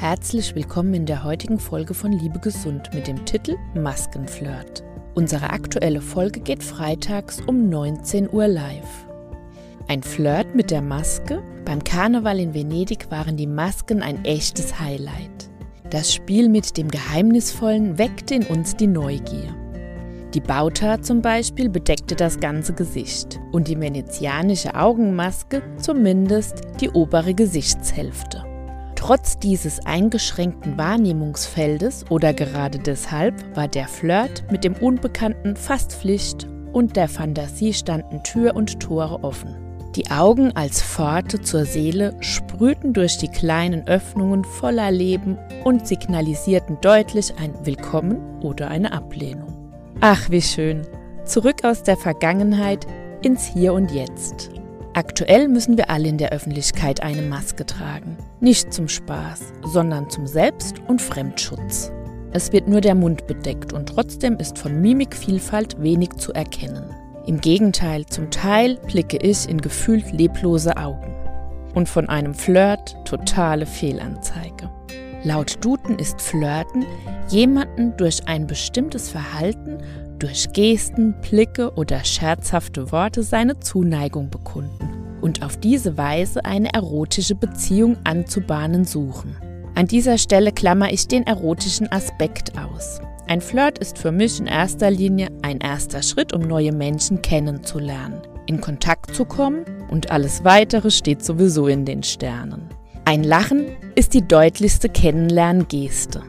Herzlich willkommen in der heutigen Folge von Liebe Gesund mit dem Titel Maskenflirt. Unsere aktuelle Folge geht freitags um 19 Uhr live. Ein Flirt mit der Maske? Beim Karneval in Venedig waren die Masken ein echtes Highlight. Das Spiel mit dem Geheimnisvollen weckte in uns die Neugier. Die Bauta zum Beispiel bedeckte das ganze Gesicht und die venezianische Augenmaske zumindest die obere Gesichtshälfte. Trotz dieses eingeschränkten Wahrnehmungsfeldes oder gerade deshalb war der Flirt mit dem Unbekannten fast Pflicht und der Fantasie standen Tür und Tore offen. Die Augen als Pforte zur Seele sprühten durch die kleinen Öffnungen voller Leben und signalisierten deutlich ein Willkommen oder eine Ablehnung. Ach, wie schön! Zurück aus der Vergangenheit ins Hier und Jetzt. Aktuell müssen wir alle in der Öffentlichkeit eine Maske tragen. Nicht zum Spaß, sondern zum Selbst- und Fremdschutz. Es wird nur der Mund bedeckt und trotzdem ist von Mimikvielfalt wenig zu erkennen. Im Gegenteil, zum Teil blicke ich in gefühlt leblose Augen. Und von einem Flirt totale Fehlanzeige. Laut Duden ist Flirten jemanden durch ein bestimmtes Verhalten, durch Gesten, Blicke oder scherzhafte Worte seine Zuneigung bekunden und auf diese Weise eine erotische Beziehung anzubahnen suchen. An dieser Stelle klammer ich den erotischen Aspekt aus. Ein Flirt ist für mich in erster Linie ein erster Schritt, um neue Menschen kennenzulernen, in Kontakt zu kommen und alles Weitere steht sowieso in den Sternen. Ein Lachen ist die deutlichste Kennenlerngeste.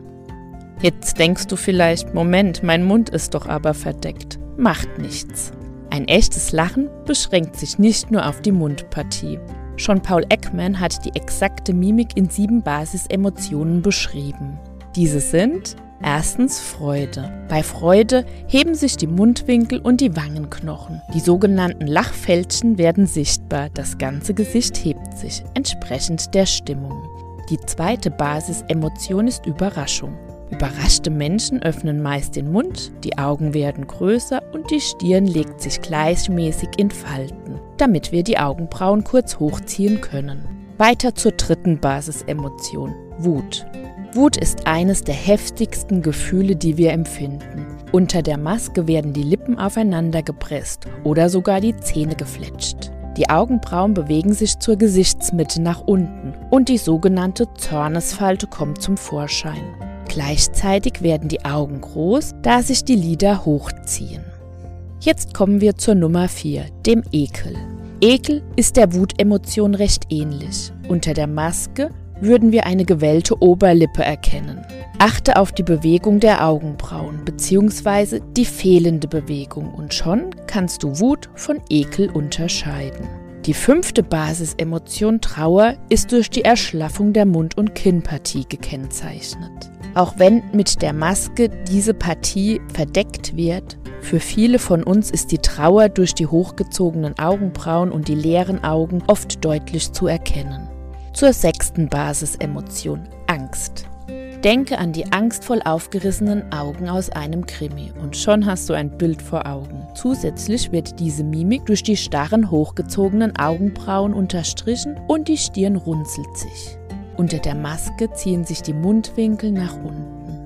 Jetzt denkst du vielleicht, Moment, mein Mund ist doch aber verdeckt. Macht nichts. Ein echtes Lachen beschränkt sich nicht nur auf die Mundpartie. Schon Paul Ekman hat die exakte Mimik in 7 Basisemotionen beschrieben. Diese sind: erstens Freude. Bei Freude heben sich die Mundwinkel und die Wangenknochen. Die sogenannten Lachfältchen werden sichtbar, das ganze Gesicht hebt sich, entsprechend der Stimmung. Die zweite Basisemotion ist Überraschung. Überraschte Menschen öffnen meist den Mund, die Augen werden größer und die Stirn legt sich gleichmäßig in Falten, damit wir die Augenbrauen kurz hochziehen können. Weiter zur dritten Basisemotion, Wut. Wut ist eines der heftigsten Gefühle, die wir empfinden. Unter der Maske werden die Lippen aufeinander gepresst oder sogar die Zähne gefletscht. Die Augenbrauen bewegen sich zur Gesichtsmitte nach unten und die sogenannte Zornesfalte kommt zum Vorschein. Gleichzeitig werden die Augen groß, da sich die Lider hochziehen. Jetzt kommen wir zur Nummer 4, dem Ekel. Ekel ist der Wutemotion recht ähnlich. Unter der Maske würden wir eine gewellte Oberlippe erkennen. Achte auf die Bewegung der Augenbrauen bzw. die fehlende Bewegung und schon kannst du Wut von Ekel unterscheiden. Die 5. Basisemotion Trauer ist durch die Erschlaffung der Mund- und Kinnpartie gekennzeichnet. Auch wenn mit der Maske diese Partie verdeckt wird, für viele von uns ist die Trauer durch die hochgezogenen Augenbrauen und die leeren Augen oft deutlich zu erkennen. Zur 6. Basisemotion, Angst. Denke an die angstvoll aufgerissenen Augen aus einem Krimi und schon hast du ein Bild vor Augen. Zusätzlich wird diese Mimik durch die starren, hochgezogenen Augenbrauen unterstrichen und die Stirn runzelt sich. Unter der Maske ziehen sich die Mundwinkel nach unten.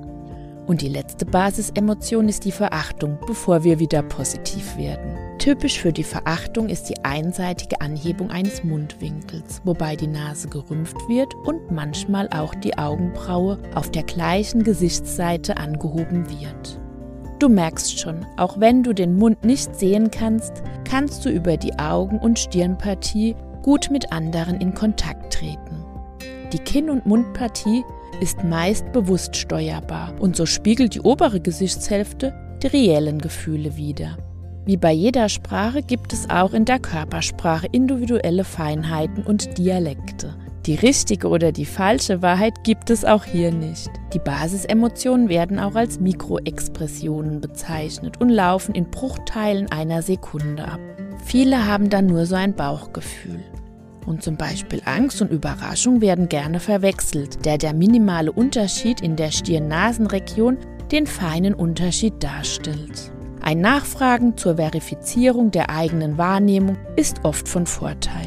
Und die letzte Basisemotion ist die Verachtung, bevor wir wieder positiv werden. Typisch für die Verachtung ist die einseitige Anhebung eines Mundwinkels, wobei die Nase gerümpft wird und manchmal auch die Augenbraue auf der gleichen Gesichtsseite angehoben wird. Du merkst schon, auch wenn du den Mund nicht sehen kannst, kannst du über die Augen- und Stirnpartie gut mit anderen in Kontakt treten. Die Kinn- und Mundpartie ist meist bewusst steuerbar und so spiegelt die obere Gesichtshälfte die reellen Gefühle wider. Wie bei jeder Sprache gibt es auch in der Körpersprache individuelle Feinheiten und Dialekte. Die richtige oder die falsche Wahrheit gibt es auch hier nicht. Die Basisemotionen werden auch als Mikroexpressionen bezeichnet und laufen in Bruchteilen einer Sekunde ab. Viele haben dann nur so ein Bauchgefühl. Und zum Beispiel Angst und Überraschung werden gerne verwechselt, da der minimale Unterschied in der Stirn-Nasen-Region den feinen Unterschied darstellt. Ein Nachfragen zur Verifizierung der eigenen Wahrnehmung ist oft von Vorteil.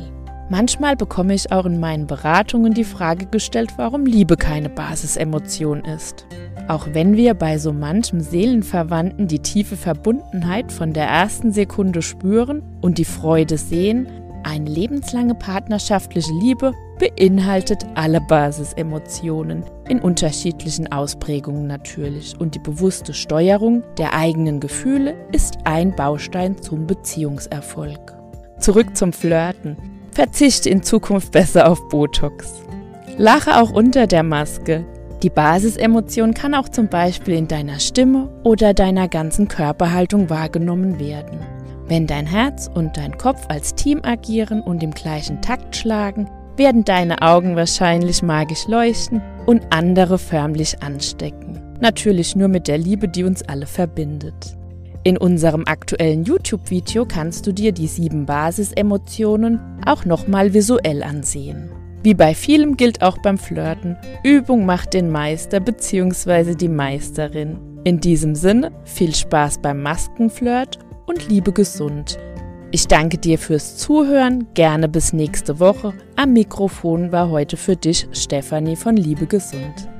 Manchmal bekomme ich auch in meinen Beratungen die Frage gestellt, warum Liebe keine Basisemotion ist. Auch wenn wir bei so manchem Seelenverwandten die tiefe Verbundenheit von der ersten Sekunde spüren und die Freude sehen, eine lebenslange partnerschaftliche Liebe beinhaltet alle Basisemotionen, in unterschiedlichen Ausprägungen natürlich, und die bewusste Steuerung der eigenen Gefühle ist ein Baustein zum Beziehungserfolg. Zurück zum Flirten. Verzichte in Zukunft besser auf Botox. Lache auch unter der Maske. Die Basisemotion kann auch zum Beispiel in deiner Stimme oder deiner ganzen Körperhaltung wahrgenommen werden. Wenn dein Herz und dein Kopf als Team agieren und im gleichen Takt schlagen, werden deine Augen wahrscheinlich magisch leuchten und andere förmlich anstecken. Natürlich nur mit der Liebe, die uns alle verbindet. In unserem aktuellen YouTube-Video kannst du dir die 7 Basisemotionen auch nochmal visuell ansehen. Wie bei vielem gilt auch beim Flirten, Übung macht den Meister bzw. die Meisterin. In diesem Sinne, viel Spaß beim Maskenflirt und liebe gesund. Ich danke dir fürs Zuhören, gerne bis nächste Woche. Am Mikrofon war heute für dich Stefanie von Liebe Gesund.